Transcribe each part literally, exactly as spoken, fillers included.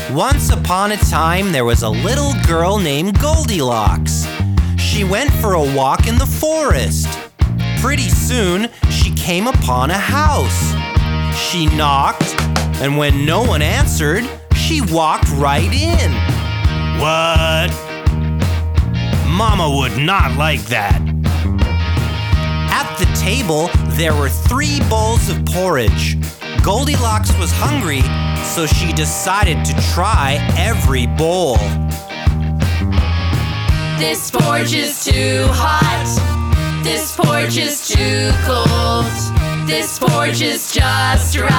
Once upon a time, there was a little girl named Goldilocks. She went for a walk in the forest. Pretty soon, she came upon a house. She knocked, and when no one answered, she walked right in. What? Mama would not like that. At the table, there were three bowls of porridge. Goldilocks was hungry, so she decided to try every bowl. This porridge is too hot. This porridge is too cold. This porridge is just right.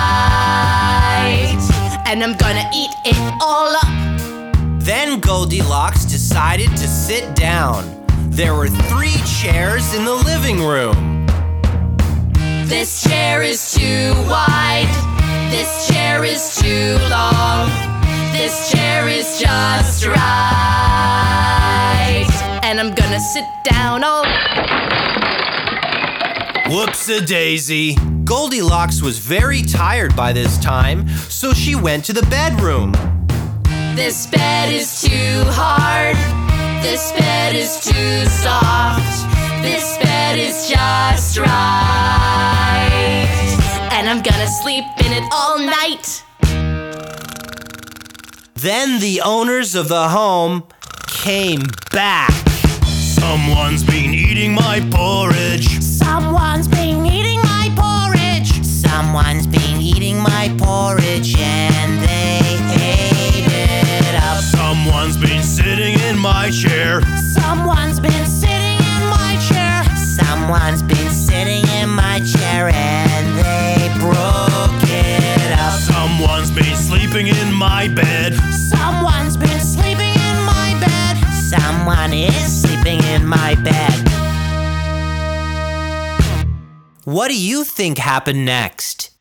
And I'm gonna eat it all up. Then Goldilocks decided to sit down. There were three chairs in the living room. This chair is too wide. This chair is too long. This chair is just right. And I'm gonna sit down all... Whoops-a-daisy. Goldilocks was very tired by this time, so she went to the bedroom. This bed is too hard. This bed is too soft. This bed is just right. And I'm gonna sleep in it all night. Then the owners of the home came back. Someone's been eating my porridge. Someone's been eating my porridge. Someone's been eating my porridge and they ate it up. Someone's been sitting in my chair. Someone's been sitting in my chair. Someone's been sitting in my chair and they broke it up. Someone's been sleeping in my bed. Someone's been sleeping in my bed. Someone is sleeping in my bed. What do you think happened next?